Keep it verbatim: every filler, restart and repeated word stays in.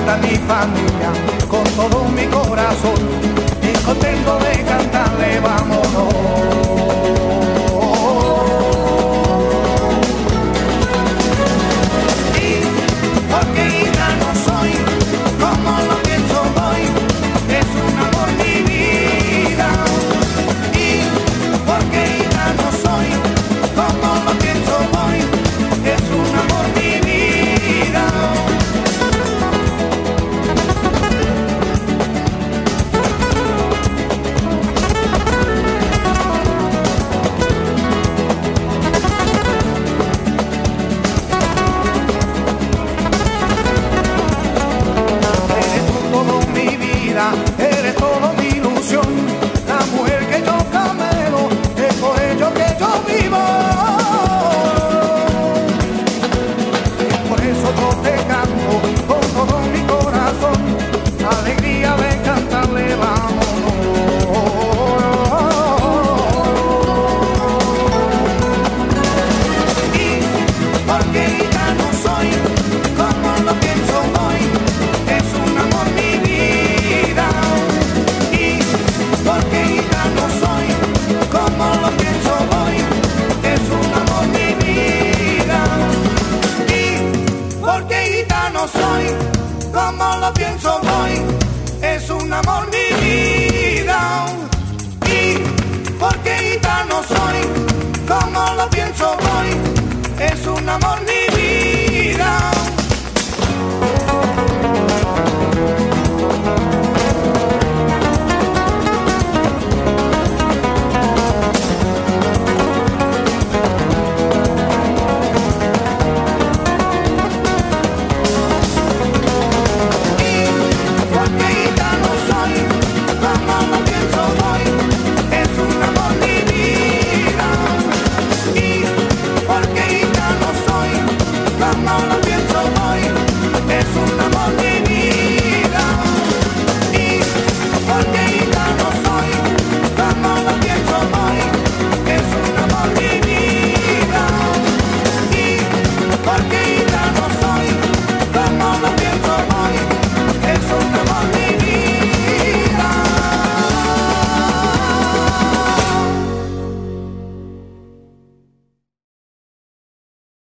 para mi familia, con todo mi corazón, y contento de cantarle vámonos. Y porque gitano soy, como lo pienso hoy, es un amor mi vida. Y porque gitano soy, como lo pienso hoy, es un amor mi vida. Eres todo mi ilusión, la mujer que yo camelo, es por ello que yo vivo. Y por eso yo te canto con todo mi corazón, alegría de cantarle vámonos. Y porque gitano soy, como lo pienso hoy, es un amor mi vida. Porque gitano soy, como lo pienso hoy, es un amor mi vida. Y porque gitano soy, como lo pienso hoy, es un amor mi vida. Y porque gitano soy, como lo pienso hoy, es un amor mi vida.